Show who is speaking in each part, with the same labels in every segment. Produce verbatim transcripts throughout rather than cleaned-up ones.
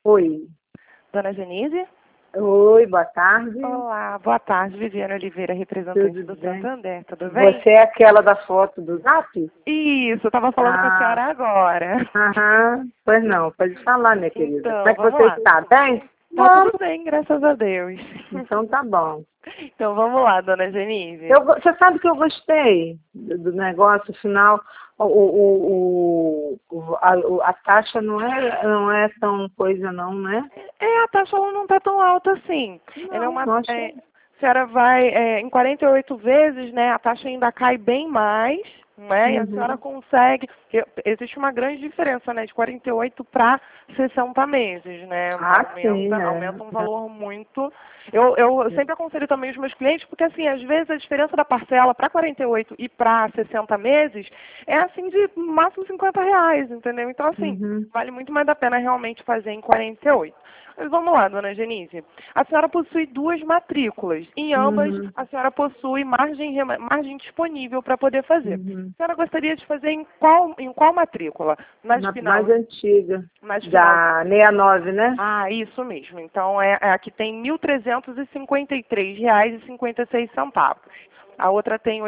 Speaker 1: Oi.
Speaker 2: Dona Genise?
Speaker 1: Oi, boa tarde.
Speaker 2: Olá, boa tarde, Viviane Oliveira, representante
Speaker 1: Tudo
Speaker 2: do
Speaker 1: bem?
Speaker 2: Santander, tudo bem?
Speaker 1: Você é aquela da foto do Zap?
Speaker 2: Isso, eu estava falando com a
Speaker 1: Ah,
Speaker 2: senhora agora.
Speaker 1: aham. Pois não, pode falar, minha querida. Como
Speaker 2: Então,
Speaker 1: é que
Speaker 2: vamos
Speaker 1: você
Speaker 2: lá.
Speaker 1: está? Bem?
Speaker 2: Tá tudo bem, graças a Deus.
Speaker 1: Então tá bom.
Speaker 2: Então vamos lá, Dona Genise.
Speaker 1: Eu, go- você sabe que eu gostei do, do negócio final. O, o, o, o- a, o- a taxa não é, não é tão coisa não, né?
Speaker 2: É, a taxa ela não está tão alta assim. Ela é
Speaker 1: Não,
Speaker 2: uma,
Speaker 1: não acho.
Speaker 2: é, a senhora vai, é, em quarenta e oito vezes, né, a taxa ainda cai bem mais, né, e a senhora
Speaker 1: Uhum.
Speaker 2: consegue, porque existe uma grande diferença, né, de quarenta e oito para sessenta meses, né,
Speaker 1: Ah, sim,
Speaker 2: aumenta,
Speaker 1: é.
Speaker 2: aumenta um valor muito. Eu, eu sempre aconselho também os meus clientes, porque assim, às vezes a diferença da parcela para quarenta e oito e para sessenta meses é assim de máximo cinquenta reais, entendeu? Então assim,
Speaker 1: Uhum.
Speaker 2: vale muito mais a pena realmente fazer em quarenta e oito. Mas vamos lá, dona Genise. A senhora possui duas matrículas. Em ambas,
Speaker 1: Uhum.
Speaker 2: a senhora possui margem, rema- margem disponível para poder fazer.
Speaker 1: Uhum.
Speaker 2: A senhora gostaria de fazer em qual, em qual matrícula? Nas
Speaker 1: Na
Speaker 2: final,
Speaker 1: mais antiga,
Speaker 2: nas final.
Speaker 1: da sessenta e nove, né?
Speaker 2: Ah, isso mesmo. Então, é, é a que tem mil trezentos e cinquenta e três reais e cinquenta e seis centavos. A outra tem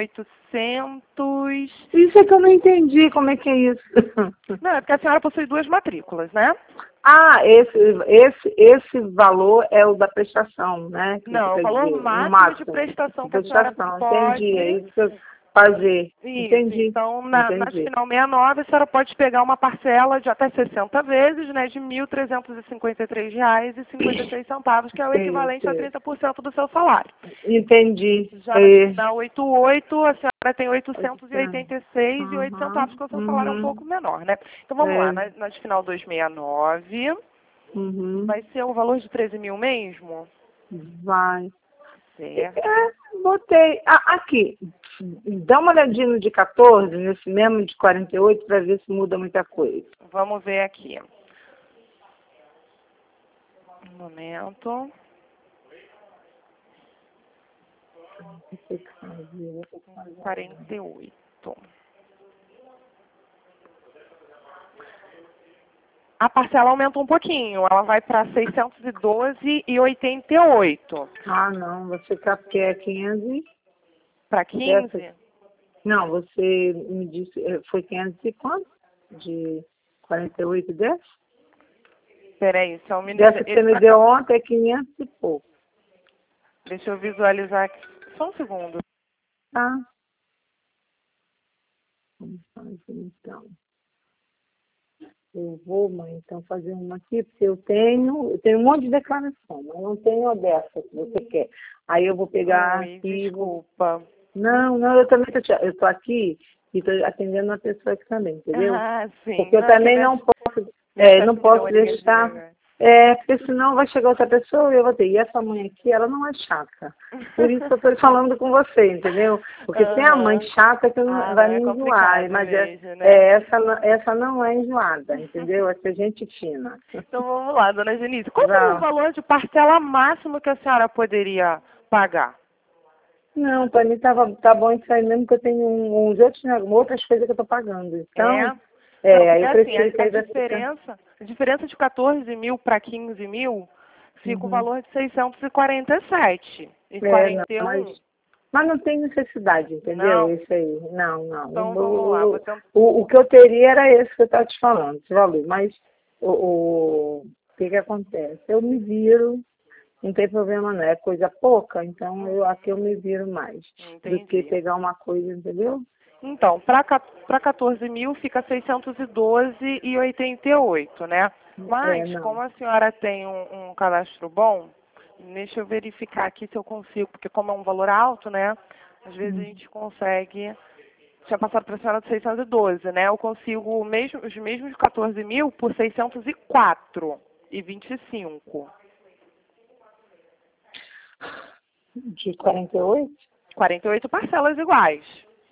Speaker 2: oitocentos.
Speaker 1: Isso é que eu não entendi, como é que é isso?
Speaker 2: Não, é porque a senhora possui duas matrículas, né?
Speaker 1: Ah, esse, esse, esse valor é o da prestação, né? Que você
Speaker 2: Não, o
Speaker 1: quer
Speaker 2: valor
Speaker 1: dizer, no
Speaker 2: máximo de
Speaker 1: máximo.
Speaker 2: prestação
Speaker 1: De
Speaker 2: que a senhora
Speaker 1: prestação, entendi. É
Speaker 2: pode.
Speaker 1: isso que eu fazer.
Speaker 2: Isso,
Speaker 1: Entendi,
Speaker 2: então na, na
Speaker 1: entendi.
Speaker 2: final sessenta e nove a senhora pode pegar uma parcela de até sessenta vezes, né, de mil trezentos e cinquenta e três reais e cinquenta e seis centavos, que é o
Speaker 1: Sei,
Speaker 2: equivalente a
Speaker 1: sei.
Speaker 2: trinta por cento do seu salário.
Speaker 1: Entendi.
Speaker 2: Já na
Speaker 1: É,
Speaker 2: final oitenta e oito, a senhora tem
Speaker 1: pode
Speaker 2: oitocentos e
Speaker 1: ser.
Speaker 2: oitenta e seis e oito centavos,
Speaker 1: Uhum,
Speaker 2: que o seu salário é um
Speaker 1: uhum.
Speaker 2: pouco menor, né? Então vamos lá,
Speaker 1: É,
Speaker 2: na, na de final duzentos e sessenta e nove,
Speaker 1: uhum.
Speaker 2: vai ser o valor de treze mil mesmo?
Speaker 1: Vai.
Speaker 2: Certo.
Speaker 1: É, botei. Ah, aqui, dá uma olhadinha no de quatorze, nesse mesmo de quarenta e oito, para ver se muda muita coisa.
Speaker 2: Vamos ver aqui. Um momento.
Speaker 1: Vou ter que fazer, vou ter que fazer.
Speaker 2: quarenta e oito. A parcela aumenta um pouquinho, ela vai para seiscentos e doze e oitenta e oito.
Speaker 1: Ah, não, você quer porque é quinhentos
Speaker 2: Para
Speaker 1: dessa.
Speaker 2: quinze?
Speaker 1: Não, você me disse, eh, foi quinhentos e quanto? De quarenta e oito dessa?
Speaker 2: Peraí, só um minuto.
Speaker 1: Dessa que você
Speaker 2: Esse
Speaker 1: me
Speaker 2: pra
Speaker 1: deu
Speaker 2: cá.
Speaker 1: ontem é quinhentos e pouco,
Speaker 2: Deixa eu visualizar aqui. Só um segundo.
Speaker 1: tá? Vamos fazer então. Eu vou, mãe, então fazer uma aqui, porque eu tenho, eu tenho um monte de declaração, mas não tenho a dessa que você quer. Aí eu vou pegar
Speaker 2: Oi,
Speaker 1: aqui e vou.
Speaker 2: desculpa.
Speaker 1: Não, não, eu também tô, te- eu tô aqui e estou atendendo uma pessoa aqui também, entendeu?
Speaker 2: Ah, sim.
Speaker 1: Porque eu
Speaker 2: Não, é que
Speaker 1: também
Speaker 2: minha,
Speaker 1: não posso,
Speaker 2: minha
Speaker 1: é, não
Speaker 2: chefe me deu
Speaker 1: posso
Speaker 2: uma ligadinha
Speaker 1: deixar,
Speaker 2: agora.
Speaker 1: é, porque senão vai chegar outra pessoa e eu vou ter. E essa mãe aqui, ela não é chata. Por isso que eu estou falando com você, entendeu? Porque tem a mãe
Speaker 2: Aham.
Speaker 1: chata que não-
Speaker 2: Ah, não,
Speaker 1: vai
Speaker 2: é
Speaker 1: me enjoar,
Speaker 2: complicado
Speaker 1: mas é,
Speaker 2: mesmo, né?
Speaker 1: é, essa, não- essa não é enjoada, entendeu? Essa é gente fina.
Speaker 2: Então vamos lá, dona Genise. Qual seria o
Speaker 1: Não,
Speaker 2: valor de parcela máximo que a senhora poderia pagar?
Speaker 1: não, para mim tava, tá bom isso aí mesmo, que eu tenho um- uns outros, né, outras coisas que eu estou pagando.
Speaker 2: É?
Speaker 1: Então,
Speaker 2: Não,
Speaker 1: é, aí
Speaker 2: porque
Speaker 1: eu
Speaker 2: assim, a,
Speaker 1: prefiro que
Speaker 2: a
Speaker 1: aí vai ficar.
Speaker 2: diferença, a diferença de quatorze mil para quinze mil fica o
Speaker 1: Uhum.
Speaker 2: valor de seiscentos e quarenta e sete. E
Speaker 1: É, não,
Speaker 2: quarenta e
Speaker 1: mas,
Speaker 2: um?
Speaker 1: mas não tem necessidade, entendeu?
Speaker 2: Não?
Speaker 1: Isso aí. Não, não.
Speaker 2: Então
Speaker 1: O,
Speaker 2: vamos lá,
Speaker 1: o,
Speaker 2: vou tentar.
Speaker 1: o, o que eu teria era esse que eu estava te falando, esse valor. Mas o, o, o que que acontece? Eu me viro, não tem problema não, é coisa pouca, então eu, aqui eu me viro mais do que
Speaker 2: Entendi.
Speaker 1: pegar uma coisa, entendeu?
Speaker 2: Então, para quatorze mil fica seiscentos e doze e oitenta e oito, né?
Speaker 1: É,
Speaker 2: Mas,
Speaker 1: não.
Speaker 2: como a senhora tem um, um cadastro bom, deixa eu verificar aqui se eu consigo, porque como é um valor alto, né? Às vezes a
Speaker 1: Hum.
Speaker 2: gente consegue. Tinha passado para a senhora de seiscentos e doze, né? Eu consigo o mesmo, os mesmos quatorze mil por seiscentos e quatro e vinte e cinco.
Speaker 1: De quarenta e oito?
Speaker 2: quarenta e oito parcelas iguais.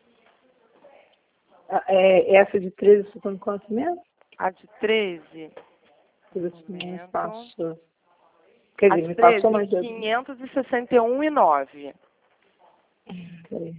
Speaker 1: Ah, é, essa de treze ficou em quanto mesmo?
Speaker 2: A de treze,
Speaker 1: Que
Speaker 2: um
Speaker 1: você me
Speaker 2: momento.
Speaker 1: passou. Quer
Speaker 2: A
Speaker 1: dizer,
Speaker 2: de
Speaker 1: me passou,
Speaker 2: treze,
Speaker 1: mas eu...
Speaker 2: quinhentos e sessenta e um e nove.
Speaker 1: Peraí.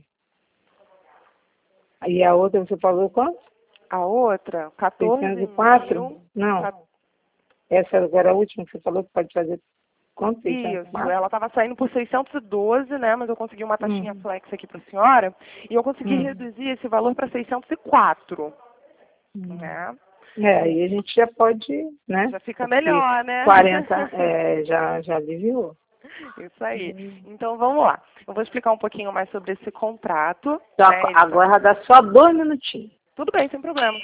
Speaker 1: E a outra você falou quanto?
Speaker 2: A outra, quatorze
Speaker 1: seiscentos e quatro?
Speaker 2: mil.
Speaker 1: Não.
Speaker 2: ca-
Speaker 1: Essa agora a última que você falou que pode fazer quanto? seiscentos
Speaker 2: Isso,
Speaker 1: mais?
Speaker 2: ela estava saindo por seiscentos e doze, né? Mas eu consegui uma taxinha
Speaker 1: Hum.
Speaker 2: flex aqui para a senhora e eu consegui
Speaker 1: Hum.
Speaker 2: reduzir esse valor para seiscentos e quatro,
Speaker 1: Hum.
Speaker 2: né?
Speaker 1: É, aí a gente já pode, né?
Speaker 2: Já fica
Speaker 1: Porque
Speaker 2: melhor, né?
Speaker 1: quarenta é, já, já aliviou.
Speaker 2: Isso aí.
Speaker 1: Hum.
Speaker 2: Então vamos lá. Eu vou explicar um pouquinho mais sobre esse contrato.
Speaker 1: Só,
Speaker 2: Né? Ele tá-
Speaker 1: agora dá só dois minutinhos.
Speaker 2: Tudo bem, sem problema.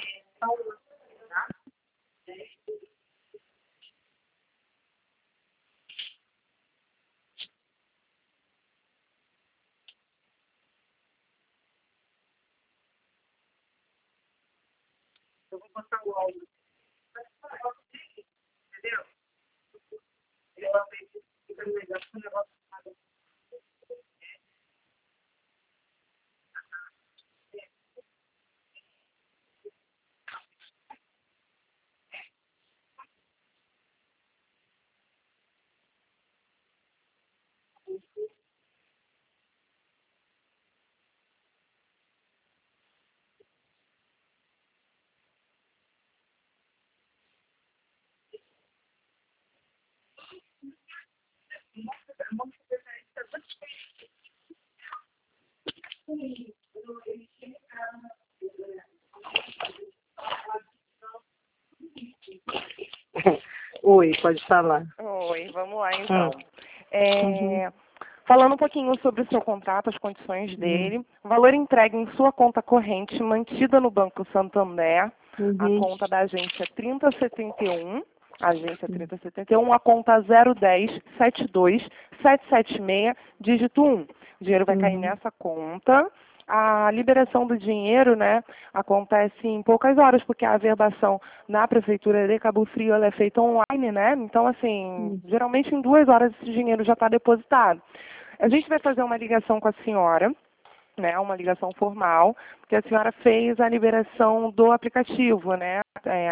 Speaker 1: Oi, pode falar.
Speaker 2: Oi, vamos lá então.
Speaker 1: Hum.
Speaker 2: É,
Speaker 1: Uhum.
Speaker 2: Falando um pouquinho sobre o seu contrato, as condições dele. Valor entregue em sua conta corrente, mantida no Banco Santander. A
Speaker 1: Uhum.
Speaker 2: conta da agência é trinta setenta e um. Agência trinta setenta e um, a conta zero dez setenta e dois setecentos e setenta e seis, dígito um. O dinheiro vai cair
Speaker 1: Uhum.
Speaker 2: nessa conta. A liberação do dinheiro, né, acontece em poucas horas, porque a averbação na Prefeitura de Cabo Frio ela é feita online, né? Então, assim,
Speaker 1: Uhum.
Speaker 2: geralmente em duas horas esse dinheiro já está depositado. A gente vai fazer uma ligação com a senhora, né, uma ligação formal, porque a senhora fez a liberação do aplicativo, né?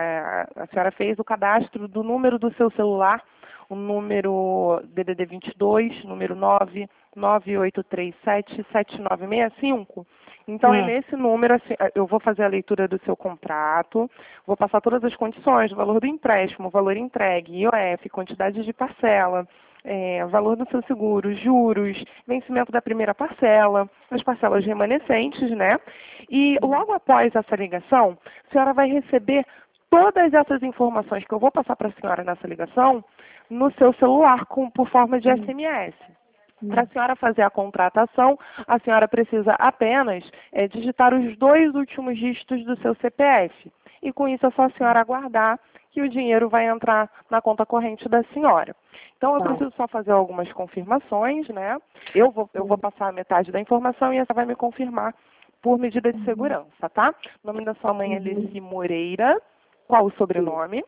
Speaker 2: É, a senhora fez o cadastro do número do seu celular, o número D D D vinte e dois, número nove nove oito três sete sete nove seis cinco. Então é
Speaker 1: Hum.
Speaker 2: nesse número, assim, eu vou fazer a leitura do seu contrato, vou passar todas as condições, o valor do empréstimo, o valor entregue, I O F, quantidade de parcela, é, valor do seu seguro, juros, vencimento da primeira parcela, as parcelas remanescentes, né? E logo após essa ligação, a senhora vai receber todas essas informações que eu vou passar para a senhora nessa ligação no seu celular com, por forma de S M S. Para a senhora fazer a contratação, a senhora precisa apenas é, digitar os dois últimos dígitos do seu C P F. E com isso é só a senhora aguardar que o dinheiro vai entrar na conta corrente da senhora. Então eu
Speaker 1: Tá.
Speaker 2: preciso só fazer algumas confirmações, né? Eu vou, eu vou passar a metade da informação e essa vai me confirmar por medida de segurança, tá? O nome da sua mãe é Alice Moreira. Qual o sobrenome?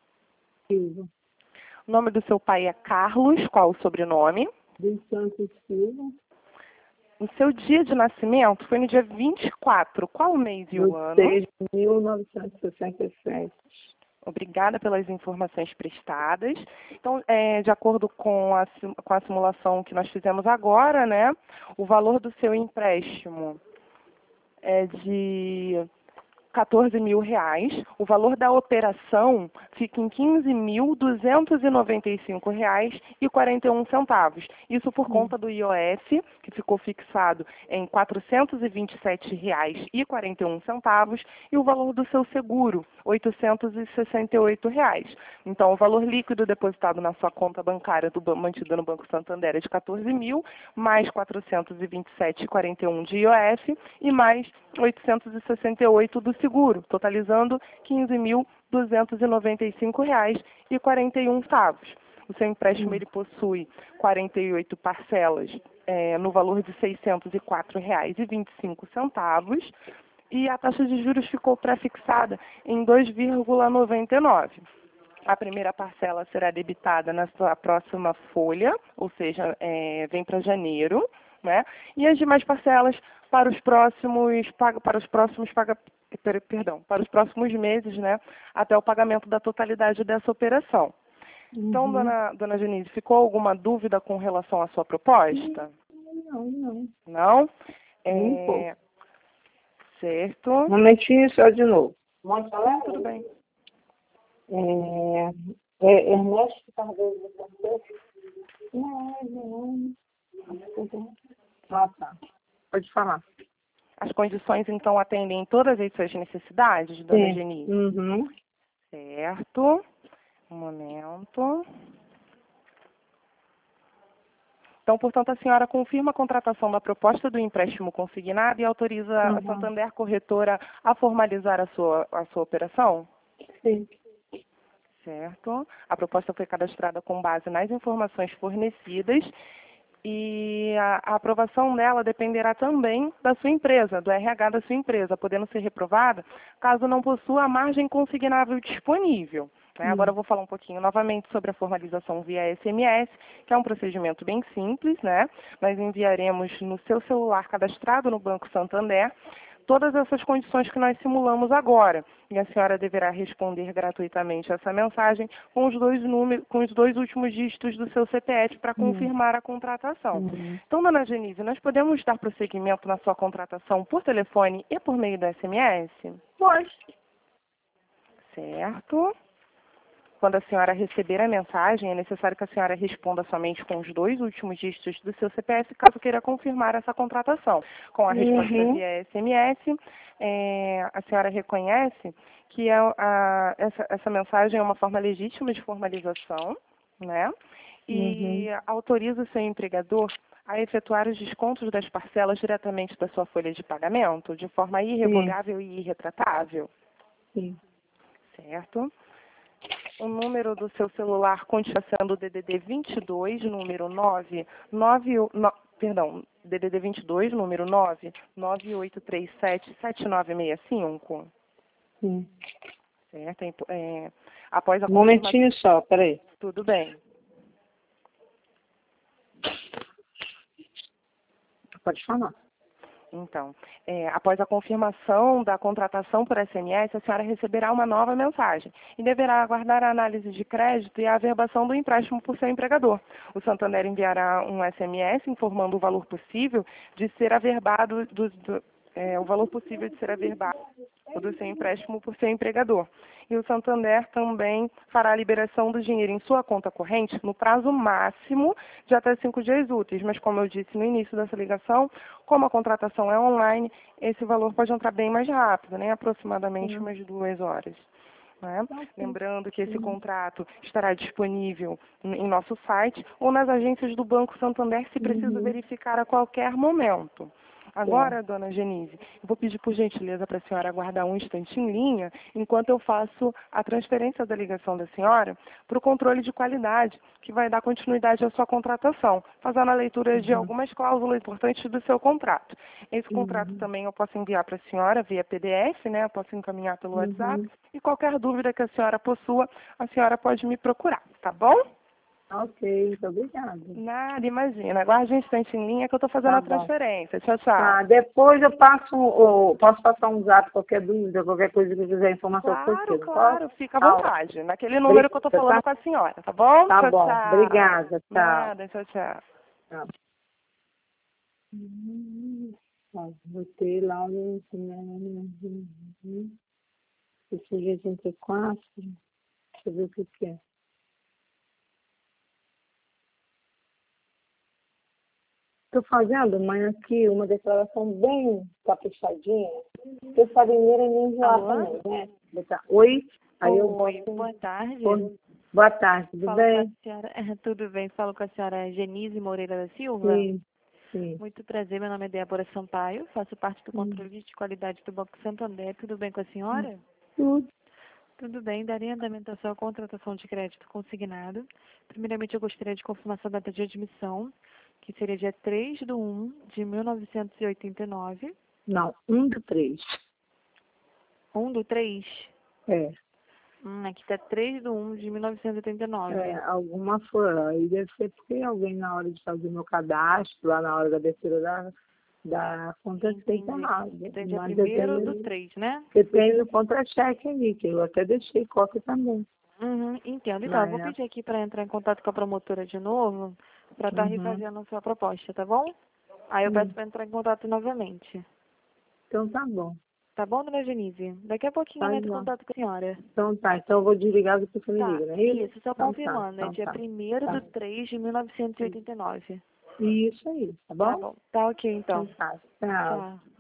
Speaker 1: Silva.
Speaker 2: O nome do seu pai é Carlos. Qual o sobrenome?
Speaker 1: Dos Santos Silva.
Speaker 2: O seu dia de nascimento foi no dia vinte e quatro. Qual o mês e o
Speaker 1: Do
Speaker 2: ano?
Speaker 1: seis de mil novecentos e sessenta e sete.
Speaker 2: Obrigada pelas informações prestadas. Então, é, de acordo com a, sim- com a simulação que nós fizemos agora, né, o valor do seu empréstimo é de quatorze mil reais. O valor da operação fica em quinze mil duzentos e noventa e cinco reais e quarenta e um centavos. Isso por conta do I O F, que ficou fixado em quatrocentos e vinte e sete reais e quarenta e um centavos, e o valor do seu seguro, oitocentos e sessenta e oito reais. Então, o valor líquido depositado na sua conta bancária do, ban- mantida no Banco Santander é de quatorze mil, mais quatrocentos e vinte e sete reais e quarenta e um de I O F e mais oitocentos e sessenta e oito do seguro, totalizando quinze mil duzentos e noventa e cinco reais e quarenta e um centavos. O seu empréstimo ele possui quarenta e oito parcelas é, no valor de seiscentos e quatro reais e vinte e cinco centavos e a taxa de juros ficou pré-fixada em dois vírgula noventa e nove. A primeira parcela será debitada na sua próxima folha, ou seja, é, vem para janeiro, né? E as demais parcelas para os próximos pag- para os próximos paga- per- perdão, para os próximos meses, né? Até o pagamento da totalidade dessa operação. Então,
Speaker 1: Uhum.
Speaker 2: dona, dona Denise, ficou alguma dúvida com relação à sua proposta?
Speaker 1: Não, não.
Speaker 2: Não?
Speaker 1: Nem um pouco.
Speaker 2: É, certo.
Speaker 1: Um momentinho só de novo. Pode falar?
Speaker 2: Tudo bem.
Speaker 1: É, É Ernesto Cardoso do Santos? Não, não. Ah, tá. Pode falar.
Speaker 2: As condições, então, atendem todas as suas necessidades, dona
Speaker 1: Sim.
Speaker 2: Geni?
Speaker 1: Uhum.
Speaker 2: Certo. Um momento. Então, portanto, a senhora confirma a contratação da proposta do empréstimo consignado e autoriza a
Speaker 1: Uhum.
Speaker 2: Santander Corretora a formalizar a sua, a sua operação?
Speaker 1: Sim.
Speaker 2: Certo. A proposta foi cadastrada com base nas informações fornecidas e a, a aprovação dela dependerá também da sua empresa, do R H da sua empresa, podendo ser reprovada caso não possua a margem consignável disponível. Né? Agora eu vou falar um pouquinho novamente sobre a formalização via S M S, que é um procedimento bem simples, né? Nós enviaremos no seu celular cadastrado no Banco Santander todas essas condições que nós simulamos agora. E a senhora deverá responder gratuitamente essa mensagem com os dois números, com os dois últimos dígitos do seu C P F para confirmar a contratação.
Speaker 1: Uhum.
Speaker 2: Então, dona Genise, nós podemos dar prosseguimento na sua contratação por telefone e por meio do S M S?
Speaker 1: Pode.
Speaker 2: Certo. Quando a senhora receber a mensagem, é necessário que a senhora responda somente com os dois últimos dígitos do seu C P F, caso queira confirmar essa contratação. Com a resposta
Speaker 1: Uhum.
Speaker 2: via S M S, é, a senhora reconhece que a, a, essa, essa mensagem é uma forma legítima de formalização, né? E
Speaker 1: Uhum.
Speaker 2: autoriza o seu empregador a efetuar os descontos das parcelas diretamente da sua folha de pagamento, de forma irrevogável e irretratável.
Speaker 1: Sim.
Speaker 2: Certo? O número do seu celular continua sendo o D D D vinte e dois, número nove, nove, no, perdão, D D D vinte e dois, número nove, nove oito três sete, sete nove seis cinco.
Speaker 1: Sim.
Speaker 2: Certo? É, após a
Speaker 1: Um momentinho só, peraí.
Speaker 2: Tudo bem.
Speaker 1: Pode falar.
Speaker 2: Então, é, após a confirmação da contratação por S M S, a senhora receberá uma nova mensagem e deverá aguardar a análise de crédito e a averbação do empréstimo por seu empregador. O Santander enviará um S M S informando o valor possível de ser averbado, do, do, é, o valor possível de ser averbado do seu empréstimo por seu empregador. E o Santander também fará a liberação do dinheiro em sua conta corrente no prazo máximo de até cinco dias úteis. Mas, como eu disse no início dessa ligação, como a contratação é online, esse valor pode entrar bem mais rápido, né? Aproximadamente umas duas horas. Né? Lembrando que esse contrato estará disponível em nosso site ou nas agências do Banco Santander, se preciso
Speaker 1: Uhum.
Speaker 2: verificar a qualquer momento. Agora, dona Genise, eu vou pedir por gentileza para a senhora aguardar um instante em linha, enquanto eu faço a transferência da ligação da senhora para o controle de qualidade, que vai dar continuidade à sua contratação, fazendo a leitura de
Speaker 1: Uhum.
Speaker 2: algumas cláusulas importantes do seu contrato. Esse contrato
Speaker 1: Uhum.
Speaker 2: também eu posso enviar para a senhora via P D F, né? Eu posso encaminhar pelo WhatsApp.
Speaker 1: Uhum.
Speaker 2: E qualquer dúvida que a senhora possua, a senhora pode me procurar, tá bom?
Speaker 1: Ok, muito obrigada.
Speaker 2: Nada, imagina. Aguarde um instante em linha que eu estou fazendo
Speaker 1: Tá
Speaker 2: a
Speaker 1: bom.
Speaker 2: transferência. Tchau, tchau.
Speaker 1: Tá, depois eu passo, ou, posso passar um zap, qualquer dúvida, qualquer coisa que eu quiser, informação que eu
Speaker 2: Claro,
Speaker 1: quero.
Speaker 2: claro,
Speaker 1: Posso?
Speaker 2: fica à
Speaker 1: Ah,
Speaker 2: vontade. Naquele número que eu estou
Speaker 1: obrigada,
Speaker 2: falando
Speaker 1: tá?
Speaker 2: com a senhora, tá bom?
Speaker 1: Tá
Speaker 2: Tchau,
Speaker 1: bom,
Speaker 2: tchau.
Speaker 1: obrigada, tchau.
Speaker 2: Nada, tchau, tchau.
Speaker 1: Tchau. Hum, ó, botei lá no esse G trinta e quatro, deixa eu ver o que que é. Estou fazendo, mãe, aqui uma declaração bem caprichadinha, porque eu sabia nem enjoar
Speaker 3: Alô?
Speaker 1: também, né? Botar oi, aí eu
Speaker 3: Oi,
Speaker 1: boto...
Speaker 3: boa tarde.
Speaker 1: Oi, boa tarde, tudo
Speaker 3: Falo com a
Speaker 1: bem?
Speaker 3: senhora, tudo bem? Falo com a senhora Genise Moreira da Silva.
Speaker 1: Sim, sim.
Speaker 3: Muito prazer, meu nome é Débora Sampaio, faço parte do
Speaker 1: Hum,
Speaker 3: controle de qualidade do Banco Santander. Tudo bem com a senhora?
Speaker 1: Tudo.
Speaker 3: Tudo bem, daria andamento à sua contratação de crédito consignado. Primeiramente, eu gostaria de confirmar sua data de admissão, que seria dia três de um de mil novecentos e oitenta e nove.
Speaker 1: Não, um do três.
Speaker 3: um do três?
Speaker 1: É,
Speaker 3: Hum, aqui está três de um de mil novecentos e oitenta e nove.
Speaker 1: é, alguma foi. Aí deve ser porque alguém na hora de fazer meu cadastro, lá na hora da abertura da, da conta, fez
Speaker 3: Entendi.
Speaker 1: errado.
Speaker 3: Então, dia
Speaker 1: Mas eu
Speaker 3: primeiro do
Speaker 1: tenho,
Speaker 3: três, né?
Speaker 1: eu tenho contra-cheque ali, que eu até deixei cópia também.
Speaker 3: Uhum, entendo. Então, eu vou
Speaker 1: Mas,
Speaker 3: pedir aqui para entrar em contato com a promotora de novo, para estar
Speaker 1: uhum,
Speaker 3: refazendo a sua proposta, tá bom? Aí eu
Speaker 1: sim.
Speaker 3: peço para entrar em contato novamente.
Speaker 1: Então tá bom.
Speaker 3: Tá bom, dona Genise? Daqui a pouquinho
Speaker 1: Tá
Speaker 3: eu entro em
Speaker 1: bom.
Speaker 3: contato com a senhora.
Speaker 1: Então tá, então eu vou desligar e depois você me
Speaker 3: Tá,
Speaker 1: liga, não é isso?
Speaker 3: isso, só
Speaker 1: Então
Speaker 3: confirmando,
Speaker 1: tá,
Speaker 3: é
Speaker 1: então
Speaker 3: dia
Speaker 1: tá.
Speaker 3: primeiro
Speaker 1: Tá.
Speaker 3: de três de mil novecentos e oitenta e nove.
Speaker 1: Isso aí, tá
Speaker 3: Tá
Speaker 1: bom?
Speaker 3: bom. Tá ok,
Speaker 1: Então
Speaker 3: então.
Speaker 1: tá, tchau.
Speaker 3: Tchau.